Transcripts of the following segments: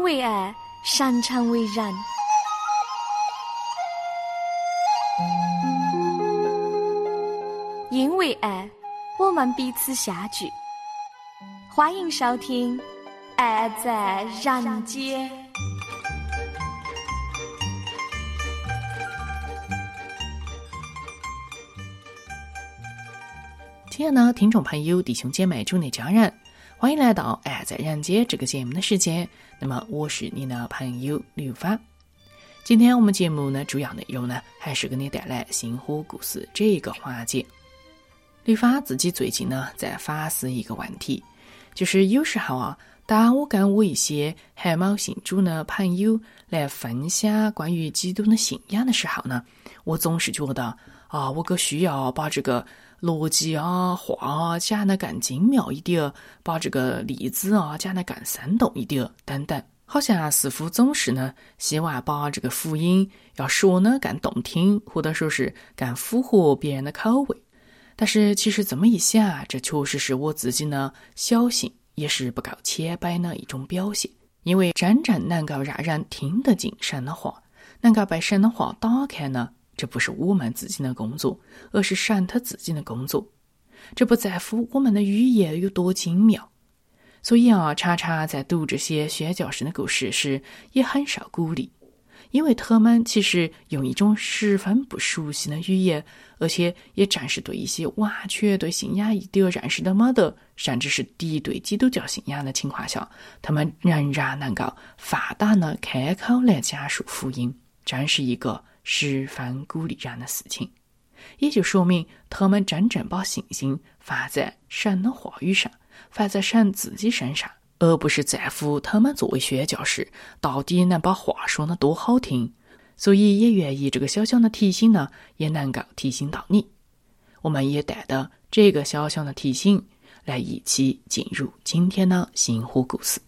为爱，擅长为人。因为爱，我们彼此相聚。欢迎收听《爱在人间》。 亲爱的听众朋友、弟兄姐妹、主内家人，欢迎来到《爱在人间》这个节目的时间。那么，我是你的朋友刘芳。今天我们节目呢，主要内容呢，还是给你带来心火故事这一个环节。刘芳自己最近呢，在反思一个问题，就是有时候啊，当我跟我一些还没信主的朋友来分享关于基督的信仰的时候呢，我总是觉得啊，我需要把这个逻辑啊、话啊讲得更精妙一点，把这个例子啊讲得更生动一点，等等。好像似乎总是呢，希望把这个福音要说呢更动听，或者说是更符合别人的口味。但是其实这么一想，这确实是我自己呢小心，也是不够谦卑的一种表现。因为真正能够让人听得进神的话，能够被神的话打开呢，这不是我们自己的工作，而是神他自己的工作。这不在乎我们的语言有多精妙。所以啊，常常在读这些宣教士的故事时，也很受鼓励，因为他们其实用一种十分不熟悉的语言，而且也正是对一些完全对信仰一点认识都没得，甚至是敌对基督教信仰的情况下，他们仍然能够放胆地开口来讲述福音，真是一个十分鼓励人的事情。也就说明他们真正把信心放在神的话语上，放在神自己身上，而不是在乎他们作为宣教士到底能把话说得多好听。所以也愿意这个小小的提醒呢，也能够提醒到你。我们也带着这个小小的提醒来一起进入今天的心火故事。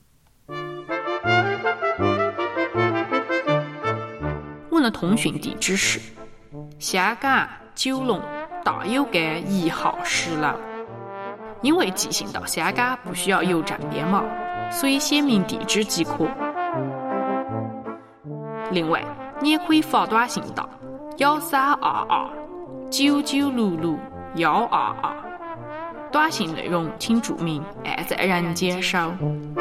我的通讯地址是香港九龙大有街1号10楼。因为寄信到香港不需要邮政编码，所以写明地址即可。另外，你也可以发短信到132299661222，短信内容请注明“爱在人间收”。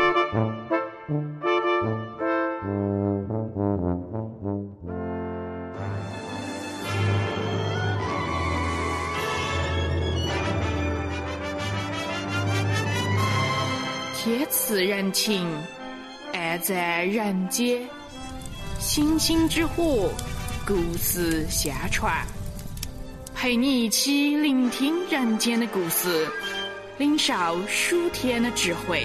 天赐人情，爱在人间，星星之火，故事相传，陪你一起聆听人间的故事，领受属天的智慧。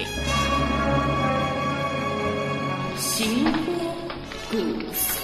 心火故事。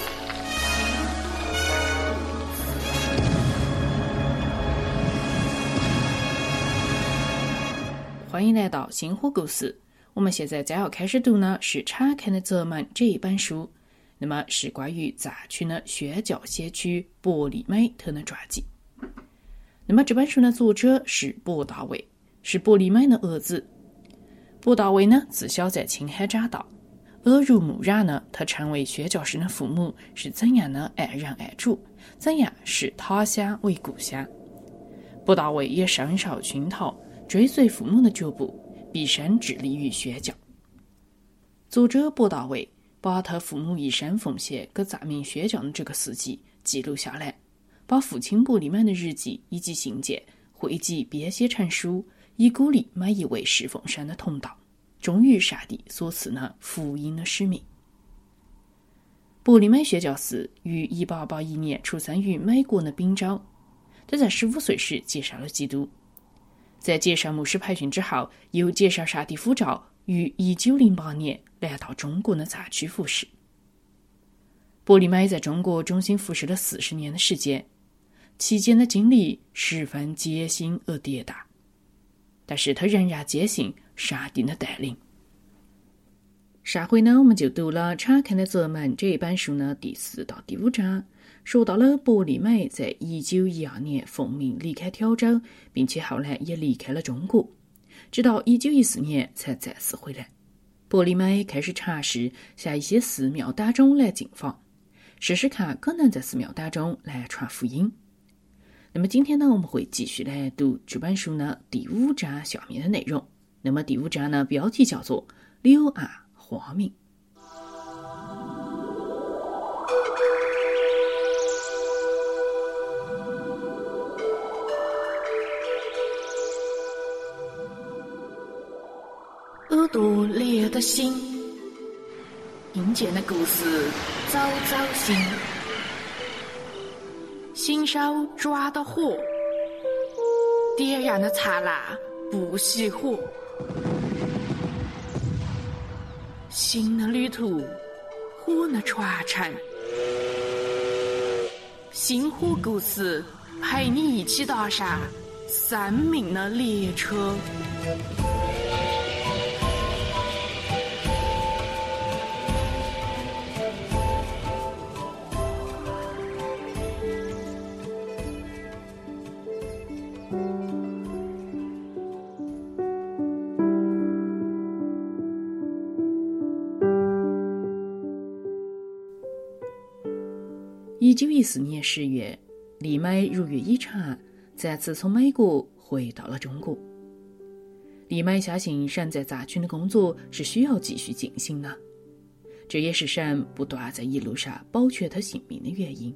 欢迎来到心火故事。我们现在将要开始读呢是《敞开的泽门》这一本书，那么是关于藏区的宣教先驱伯利美特的传记。那么这本书的作者是伯大卫，是伯利美的儿子。伯大卫呢自小在青海长大，耳濡目染呢，他成为宣教士的父母是怎样的爱人爱主，怎样视他乡为故乡。伯大卫也深受熏陶，追随父母的脚步，毕生致力于宣教。作者伯大卫把他父母一生奉献给藏民宣教的这个事迹记录下来，把父亲伯利美的日记以及信件汇集编写成书，以鼓励每一位侍奉神的同道，忠于上帝所赐的福音的使命。伯利美宣教士于1881年出生于美国的宾州，他在15岁时接受了基督。在接受牧师培训之后，又接受上帝呼召，于1908年来到中国的藏区服侍。伯利美在中国中心服侍了40年的时间，期间的经历十分艰辛而跌宕，但是他仍然坚信上帝的带领。上回呢，我们就读了《敞开的泽门》这一本书呢第4到第5章，说到了伯利美在1912年奉命离开条州，并且后来也离开了中国，直到1914年才再次回来。 伯利梅开始尝试向一些寺庙当中来进访，试试看可能在寺庙当中来传福音。那么今天呢，我们会继续来读这本书呢第5章下面的内容。那么第5章呢，标题叫做柳暗花明。耳朵烈的心，阴间的故事早早醒，新手抓的火，点燃的茶蜡不熄火。新的旅途，火的传承，星火故事陪你一起踏上生命的列车。1914年10月，李梅如愿以偿再次从美国回到了中国。李梅相信神在杂军的工作是需要继续进行的，这也是神不断在一路上保全他性命的原因。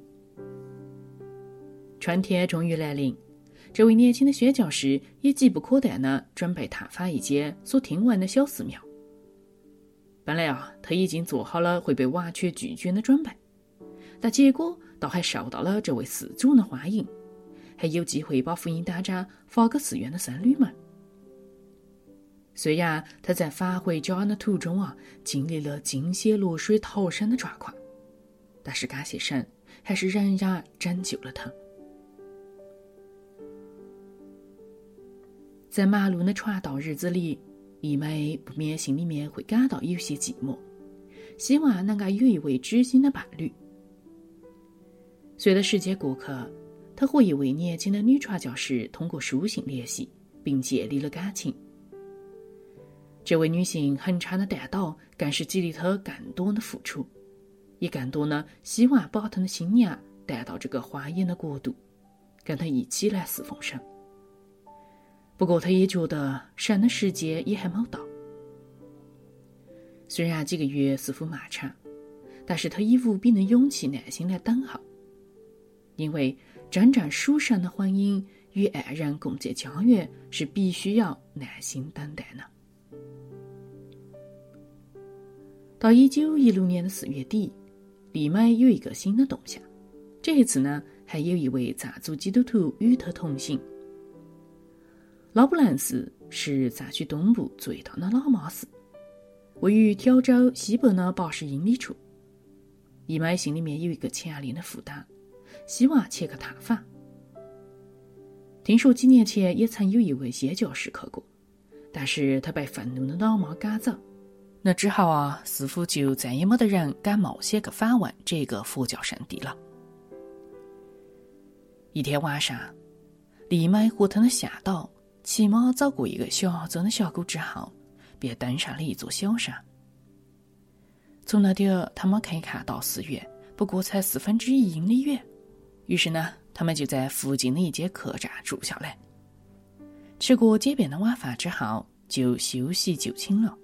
春天终于来临，这位年轻的宣教师也急不可待地准备探访一间所听闻的小寺庙。本来他已经做好了会被完全拒绝的准备，但结果倒还受到了这位寺主的欢迎，还有机会把福音单张发给寺院的僧侣们。虽然他在返回家的途中经历了惊血落水逃生的状况，但是感谢神，还是仍然拯救了他。在忙碌的传道日子里，李梅不免心里面会感到有些寂寞，希望能够有一位知心的伴侣。随着时间过去，他和一位年轻的女传教士通过书信联系，并建立了感情。这位女性很长的担当更是激励他更多的付出，也更多呢希望把他的新娘带到这个花艳的国度，跟他一起来侍奉神。不过他也觉得神的时间也还没到。虽然几个月似乎漫长，但是他以无比的勇气耐心来等候，因为真正属神的婚姻与爱人共结家园是必须要耐心等待的。到1916年的4月底，李梅有一个新的动向，这一次呢，还有一位藏族基督徒与他同行。老布兰寺是藏区东部最大的喇嘛寺，位于条州西北的80英里处。李梅心里面有一个强烈的负担，希望前去探访。听说几年前也曾有一位宣教士去过，但是他被愤怒的喇嘛赶走，那之后似乎就再也没得人敢冒险去访问这个佛教圣地了。一天晚上，李梅和他的向导骑马走过一个狭窄的峡谷之后，便登上了一座小山。从那点他们可以看到寺院，不过才1/4英里远。于是呢，他们就在附近的一间客栈住下来。吃过简便的晚饭之后，就休息就寝了。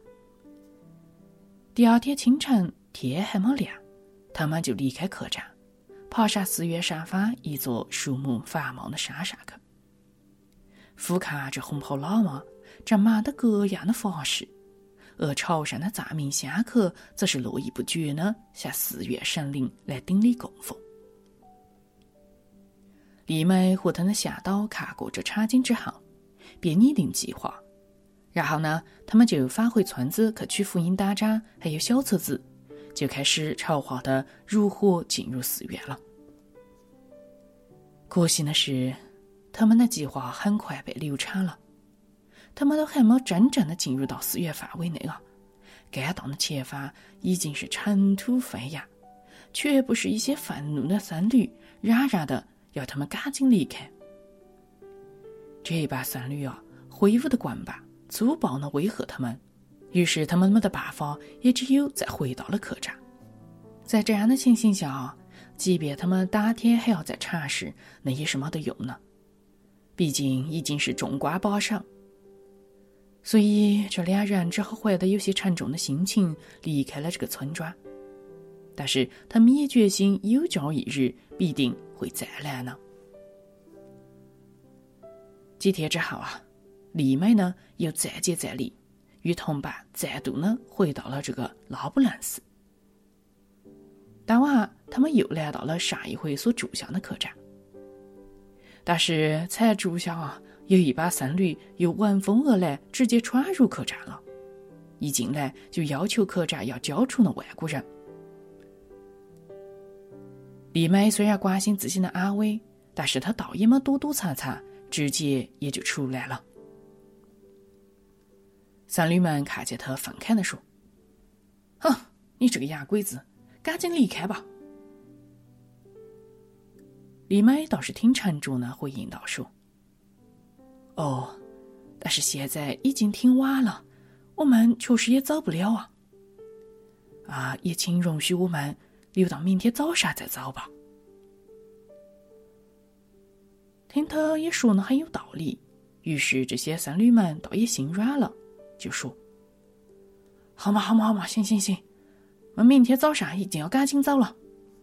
第二天清晨，天还没亮，他们就离开客栈，爬上寺院上方一座树木繁茂的山上去。俯瞰着红袍喇嘛正忙得各样的法事，而朝上的藏民香客则是络绎不绝地向寺院神灵来顶礼供奉。李梅和他的向导看过这场景之后，便拟定计划，然后呢，他们就返回村子去取福音单张还有小册子，就开始筹划的如何进入寺院了。可惜的是，他们的计划很快被流产了。他们都还没真正的进入到寺院范围内该当的前方已经是尘土飞扬，全部是一些愤怒的僧侣嚷嚷的要他们赶紧离开。这帮僧侣挥舞的棍棒粗暴地威吓他们， 于是他们没得办法，也只有再回到了客栈。在这样的情形下，即便他们打铁还要再查实，那也是没得用呢。毕竟已经是众瓜把上，所以这俩人只好怀着有些沉重的心情离开了这个村庄。但是他们也决心有朝一日必定会再来呢。几天之后丽美呢又再接再厉，与同伴再度呢回到了这个拉布兰寺。当晚他们又来到了上一回所住下的客栈，但是才住下有一把僧侣又闻风而来，直接闯入客栈了。一进来就要求客栈要交出那外国人。丽美虽然关心自己的安危，但是她倒也没躲躲藏藏，直接也就出来了。僧侣们看见她愤慨地说：“哼，你这个洋鬼子，赶紧离开吧。”丽美倒是挺沉着呢，回应道说：“哦，但是现在已经挺晚了，我们确实也走不了也请容许我们留到明天早上再走吧。”听他也说得很有道理，于是这些僧侣们倒也心软了，就说：“好嘛，行，我们明天早上一定要赶紧走了。”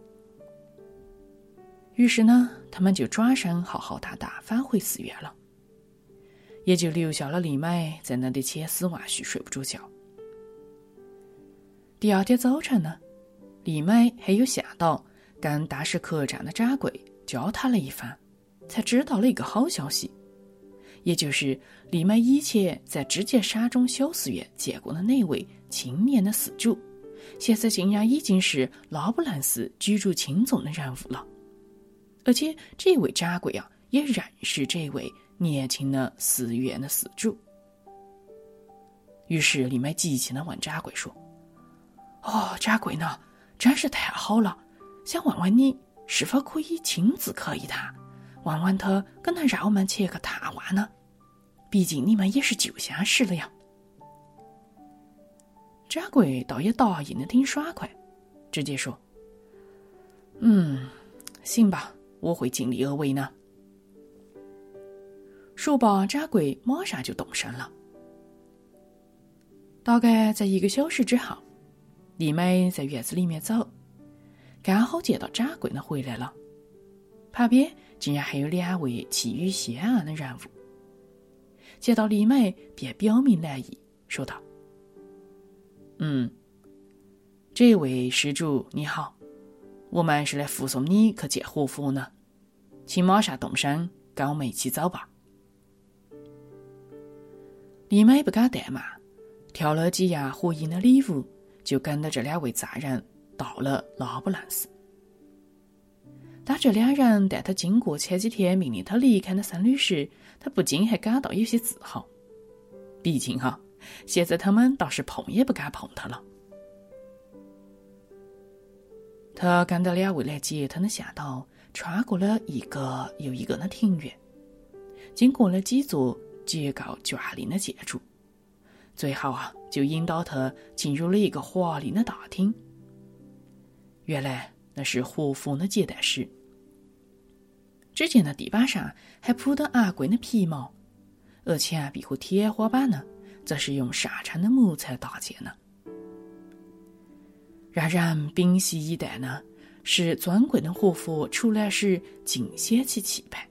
于是呢，他们就转身浩浩荡荡返回寺院了，也就留下了丽美在那里千丝万绪睡不着觉。第二天早晨呢，丽美还有向导跟当时客栈的掌柜交谈了一番，才知道了一个好消息，也就是丽美以前在之前沙中小寺院见过的那位青年的寺主，现在竟然已经是拉布兰寺举足轻重的人物了。而且这位掌柜也认识这位年轻的寺院的寺主。于是丽美急切地问掌柜说：“掌柜呢，真是太好了，想问问你是否可以亲自可一趟，问问他可能让我们去个探望呢？毕竟你们也是旧相识了呀。”掌柜倒也答应的挺爽快，直接说：“行吧，我会尽力而为呢。”说罢，掌柜马上就动身了。大概在1个小时之后，丽美在院子里面走，刚好见到掌柜呢回来了，旁边竟然还有2位气宇轩昂的人物。见到丽美便表明来意，说道：“这位施主你好，我们是来护送你去见活佛呢，请马上动身，跟我们一起走吧。”丽美不敢怠慢，挑了几样合宜的礼物，就跟着这2位藏人到了拉布兰寺。当这2人带他经过前几天命令他离开的僧侣时，他不禁还感到有些自豪。毕竟现在他们倒是碰也不敢碰他了。他跟着2位来接他的向导，穿过了一个又一个的庭院，经过了几座结构娟丽的建筑，最后就引导他进入了一个华丽的大厅。原来那是活佛的接待室。只见那地板上还铺得昂贵的皮毛，而墙壁和天花板呢，则是用上乘的木材搭建的。让人屏息以待呢，是尊贵的活佛出来时尽显其气派。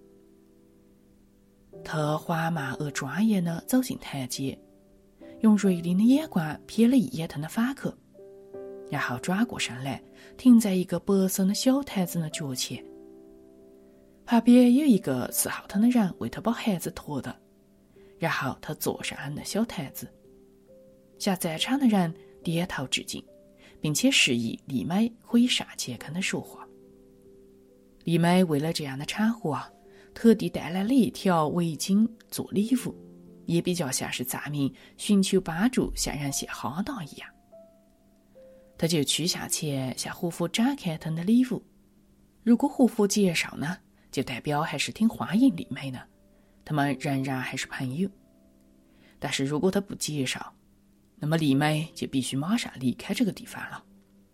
他缓慢而庄严地走进台阶，用锐利的眼光瞥了一眼他的访客，然后转过身来，停在一个白色的小台子的脚前。旁边有一个伺候他的人为他把孩子驮的，然后他坐上了那小台子，向在场的人点头致敬，并且示意丽美可以上前跟他说话。丽美为了这样的场合特地带来了一条围巾做礼物，也比较像是赞明寻求帮助向人献哈达一样。他就趋向前向活佛展开他的礼物。如果活佛接受呢，就代表还是挺欢迎丽美的，他们仍然还是朋友。但是如果他不接受， 那么李梅就必须马上离开这个地方了。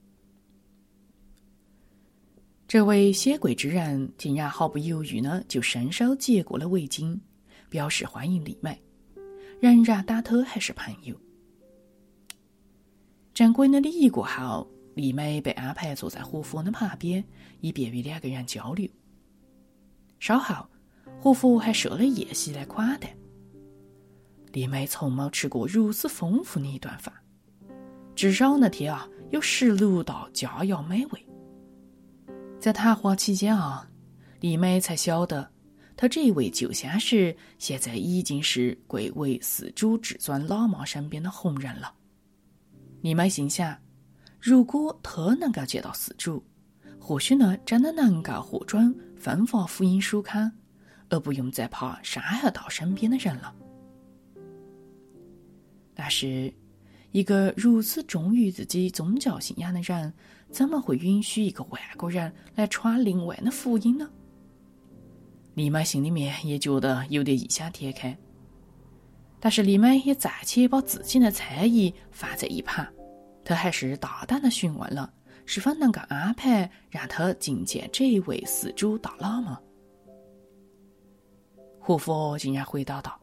这位显贵之人竟然毫不犹豫呢，就伸手接过了围巾，表示欢迎李梅，仍然打头还是朋友。正规的礼仪过后，李梅被安排坐在胡佛的旁边，以便与两个人交流。稍后，胡佛还设了宴席来款待。李梅从没吃过如此丰富的一顿饭，至少那天有16道佳肴美味。在谈话期间李梅才晓得，她这位旧相识现在已经是贵为寺主至尊喇嘛身边的红人了。李梅心想，如果她能够见到寺主，或许呢真的能够获准分发福音书刊，而不用再怕伤害到身边的人了。但是一个如此忠于自己宗教信仰的人，怎么会允许一个外国人来传另外的福音呢？李梅心里面也觉得有点异想天开，但是李梅也暂且把自己的猜疑放在一旁，她还是大胆地询问了是否能够安排让她觐见这一位寺主大喇嘛。胡佛竟然回答道：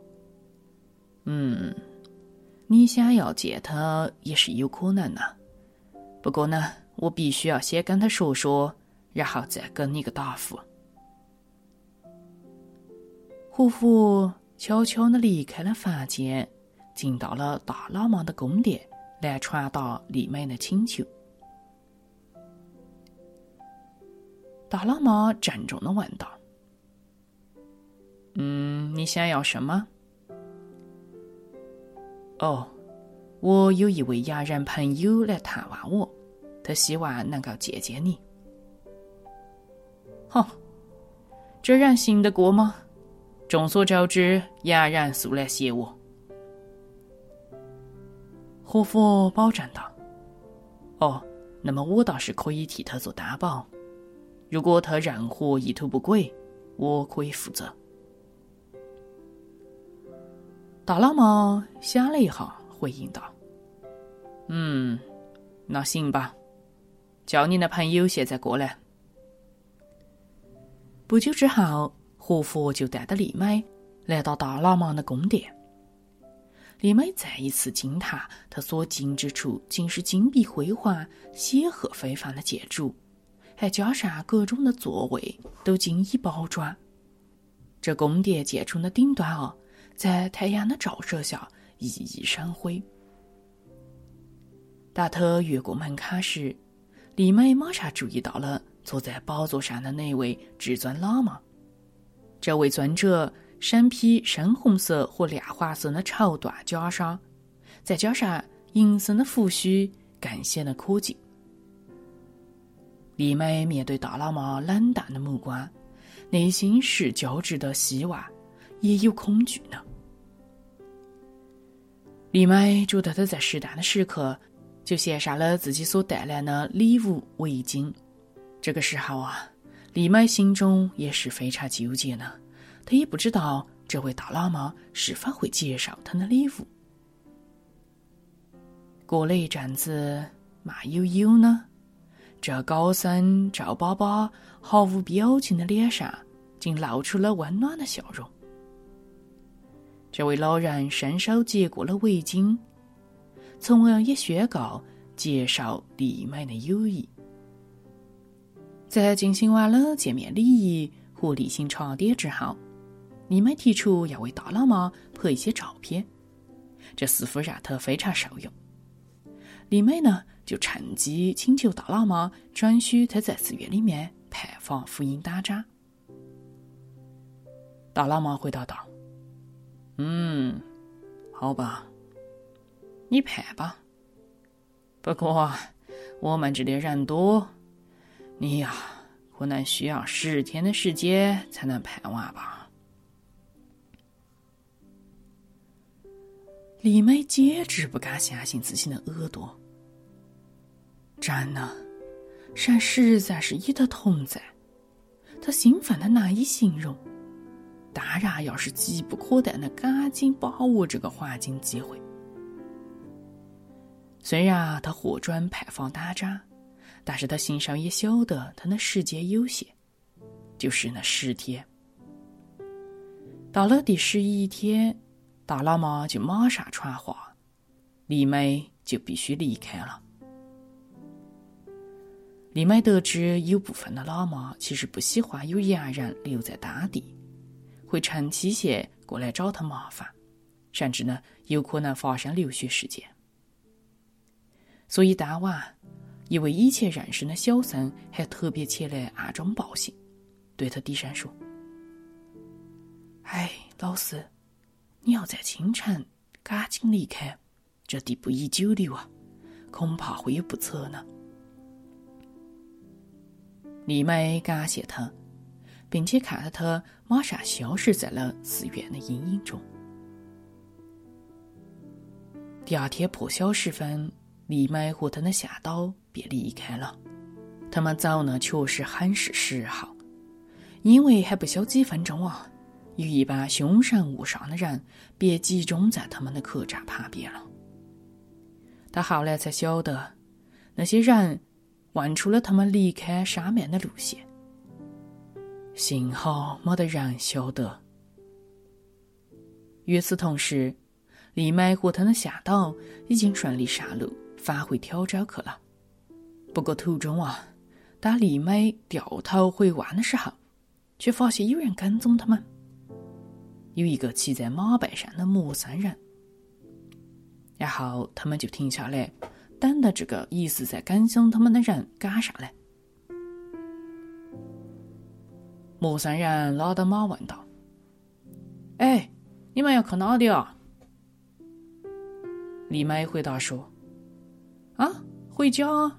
你想要见他也是有可能的，不过呢，我必须要先跟他说说，然后再给你个答复。胡佛悄悄地离开了房间，进到了大喇嘛的宫殿，来传达李梅的请求。大喇嘛郑重地问道：你想要什么？我有一位洋人朋友来探望我，他希望能够见见你。这人信得过吗？众所周知，洋人素来邪恶。胡佛保证道：那么我倒是可以替他做担保，如果他任何意图不轨，我可以负责。大喇嘛想了一下，回应道：那行吧，叫你的朋友现在过来。不久之后，胡佛就带着李梅来到大喇嘛的宫殿。李梅再一次惊叹，他所经之处竟是金碧辉煌、显赫非凡的建筑，还加上各种的座位都精益包装。这宫殿建筑的顶端在太阳的照射下熠熠生辉。当他越过门槛时，李梅马上注意到了坐在宝座上的那位至尊喇嘛。这位尊者身披深红色和亮黄色的绸缎袈裟，再加上银色的胡须，更显得可敬。李梅面对大喇嘛冷淡的目光，内心是交织的希望，也有恐惧呢。李梅觉得他在适当的时刻就献上了自己所带来的礼物围巾。这个时候李梅心中也是非常纠结呢，她也不知道这位大喇嘛是否会接受她的礼物。过了一阵子，慢悠悠呢，这高僧赵爸爸毫无表情的脸上竟露出了温暖的笑容。这位老人伸手接过了围巾，从而也宣告接受李梅的友谊。在进行完了见面礼仪和例行茶点之后，李梅提出要为大喇嘛拍一些照片，这似乎让他非常受用。李梅呢，就趁机请求大喇嘛准许他在寺院里面派发福音单张。大喇嘛回答道：好吧，你派吧。不过我们这里人多，你可能需要10天的时间才能派完吧。李梅简直不敢相信自己的耳朵，真的，神实在是与他同在。他兴奋的难以形容，当然，要是急不可待的赶紧把握这个黄金机会。 虽然他火转排放大闸，但是他心上也晓得他的时间有限，就是那10天。到了第11天，大喇嘛就马上传话，李梅就必须离开了。李梅得知有部分的喇嘛其实不喜欢有洋人留在当地，会长期些过来找他麻烦，甚至呢有可能发生流血事件。所以当晚，一位以前认识的小僧还特别前来暗中报信，对他低声说：“哎，老师，你要在清晨赶紧离开，这地不宜久留啊，恐怕会有不测呢。”李梅感谢他，并且看着他马上消失在了寺院的阴影中。第二天破晓时分，李梅和他的向导便离开了。他们走呢确实很是时候，因为还不消几分钟啊，有一帮凶神恶煞的人便集中在他们的客栈旁边了。他后来才晓得，那些人问出了他们离开沙面的路线，幸好没得人晓得。与此同时，李梅和他的向导已经顺利上路返回挑州去了。不过途中啊，当李梅掉头回湾的时候，却发现有人跟踪他们，有一个骑在马背上的陌生人。然后他们就停下来，等着这个疑似在跟踪他们的人赶上来。陌生人拉着马问道：“哎，你们要去哪里啊？”李梅回答说：“啊，回家啊。”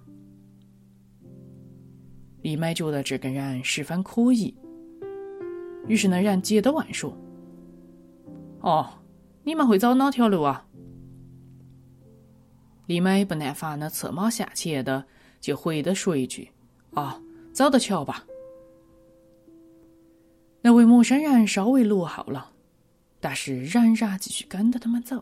李梅觉得这个人十分可疑，于是那人接着问说：“哦，你们会走哪条路啊？”李梅不耐烦的策马下前的就回的说一句：“啊，走着瞧吧。”那位陌生人稍微落后了，但是仍然继续跟着他们走。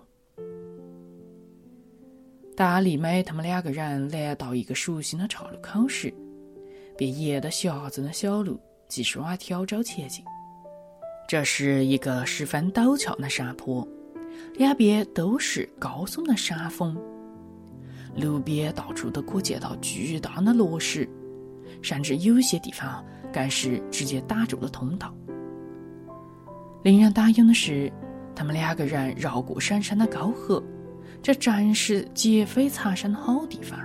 当李梅他们2个人来到一个熟悉的岔路口时，便沿着狭窄的小路继续往挑州前进。这是一个十分陡峭的山坡，两边都是高耸的山峰，路边到处都可见到巨大的落石，甚至有些地方更是直接挡住了通道。令人担忧的是，他们2个人绕过深深的沟壑，这正是劫匪藏身的好地方。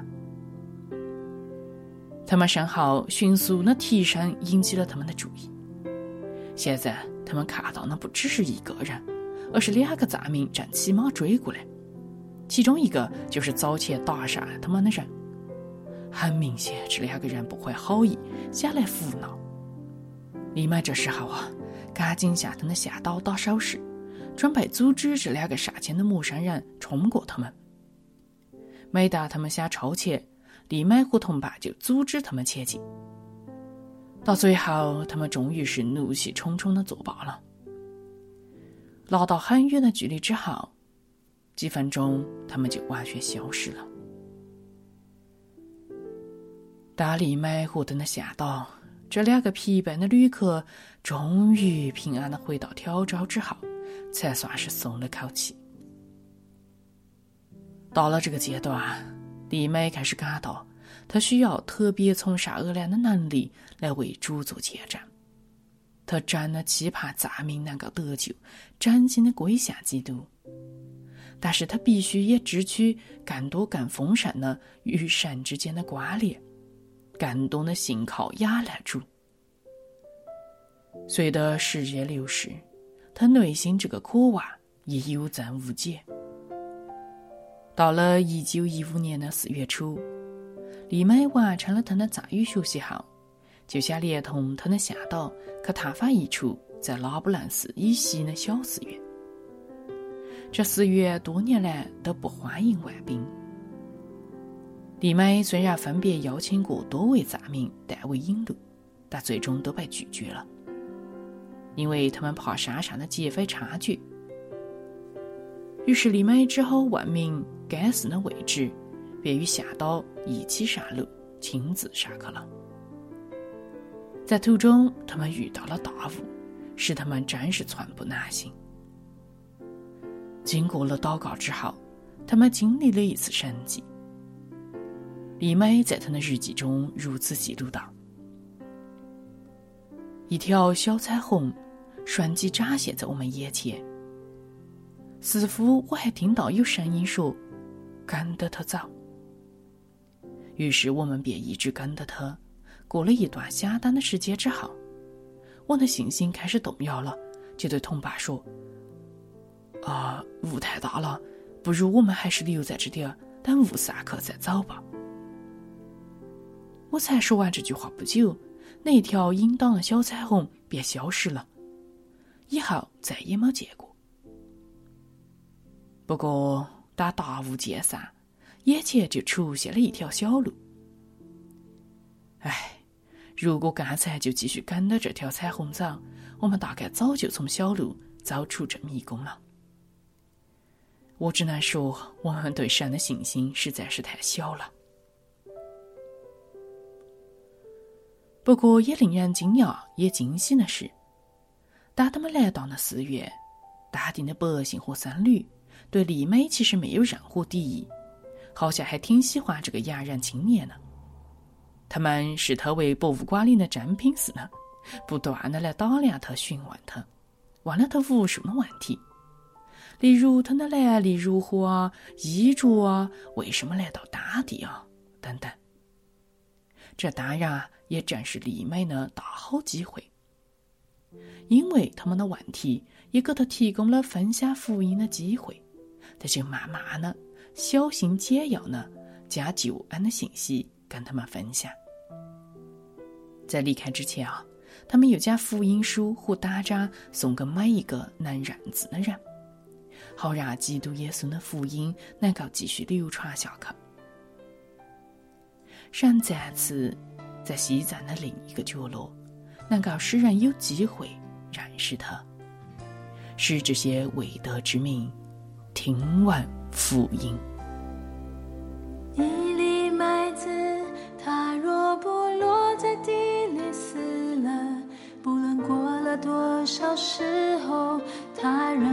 他们身后迅速的蹄声引起了他们的注意。现在他们看到的不只是一个人，而是2个藏民正骑马追过来，其中一个就是早前打杀他们的人。很明显，这2个人不怀好意，想来胡闹。李梅这时候啊，赶紧向他的向导打手势，准备阻止这2个杀前的陌生人冲过他们。每当他们想超前，李梅和同伴就阻止他们前进。到最后，他们终于是怒气冲冲地作罢了。拉到很远的距离之后，几分钟他们就完全消失了。当李梅和他的向导这2个疲惫的旅客终于平安地回到挑州之后，才算是松了口气。到了这个阶段，李梅开始感到他需要特别从上而来的能力来为主做见证。他真的期盼藏民能够得救，真心的归向基督，但是他必须也支取更多更丰盛的与神之间的关联，更多的信靠仰赖主。随着时间流逝，他内心这个渴望也有增无减。到了1915年的4月初，李梅完成了他的藏语学习后，就想连同他的向导去探访一处在拉卜楞寺以西的小寺院。这寺院多年来都不欢迎外宾。李梅虽然分别邀请过多位藏民代为引路，但最终都被拒绝了，因为他们怕山上的劫匪察觉。于是李梅只好问明该寺的位置， 便与下刀一起上路，亲自上去了。在途中，他们遇到了大雾，使他们暂时寸步难行。经过了祷告之后，他们经历了一次神迹。李美在她的日记中如此记录道：一条小彩虹瞬即展现在我们眼前，似乎我还听到有声音说跟着他走。于是我们便一直跟着他，过了一段相当的时间之后，我的信心开始动摇了，就对同伴说：雾太大了，不如我们还是留在这里，等雾散去再走吧。我才说完这句话不久，那条引导的小彩虹便消失了，以后再也没见过。不过当大雾渐散，眼前就出现了一条小路。如果刚才就继续跟着这条彩虹走，我们大概早就从小路走出这迷宫了。我只能说，我们对神的信心实在是太小了。不过也令人惊讶也惊喜的是，当他们来到了寺院，当地的百姓和僧侣对丽美其实没有任何敌意，好像还挺喜欢这个洋人青年呢。他们视他为博物馆里的珍品似的，不断地来打量他，询问他，问了他无数的问题，例如他的来历如何啊，衣着啊，为什么来到当地啊，等等。这当然也正是丽美的大好机会，因为他们的问题也给他提供了分享福音的机会，他就慢慢的小心简要的将救恩的信息跟他们分享。在离开之前他们又将福音书和打章送给每一个能认字的人，好让基督耶稣的福音能够继续流传下去。神再次在西藏的另一个角落，能够使人有机会认识他，使这些未得之民听闻福音。 一粒麦子，它若不落在地里死了，不论过了多少时候，它仍